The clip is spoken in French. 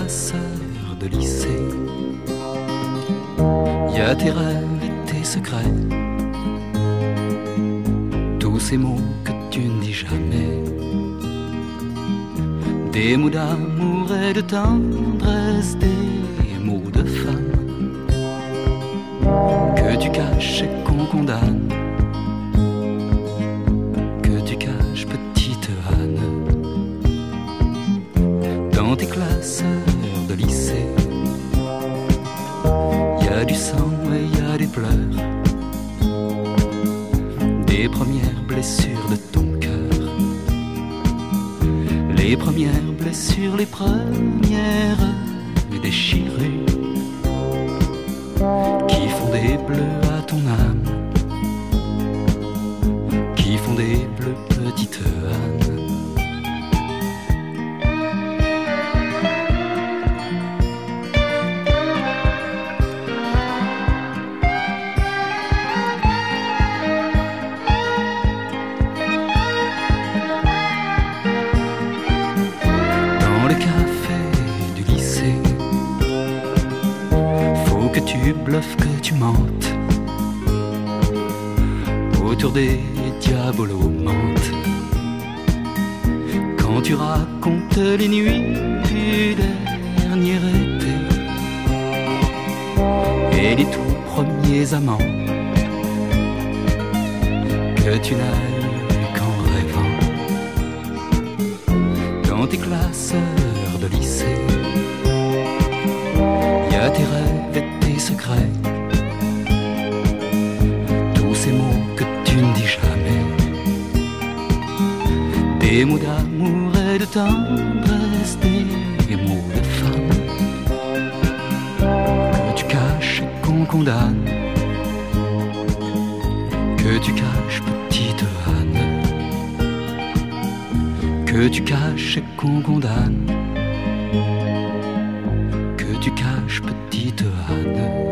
classeurs de lycée. Y a tes rêves et tes secrets, tous ces mots que tu ne dis jamais, des mots d'amour et de tendresse, des mots de femme que tu caches et qu'on condamne, que tu caches petite Anne, dans tes classeurs de lycée. Y a du sang et y a des pleurs, des premières blessures de ton cœur, les premières blessures, les premières déchirures qui font des bleus à ton âme, qui font des bleus petite Anne. Tu bluffes, que tu mentes autour des diabolomantes, quand tu racontes les nuits du dernier été et les tout premiers amants que tu n'as eu qu'en rêvant, dans tes classeurs de lycée. Y a tes rêves et tes secrets, tous ces mots que tu ne dis jamais, des mots d'amour et de tendresse, des mots de femme que tu caches et qu'on condamne, que tu caches petite Anne, que tu caches et qu'on condamne, que tu caches petite Anne.